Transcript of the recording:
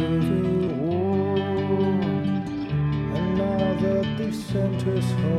civil war, and now that the center's home.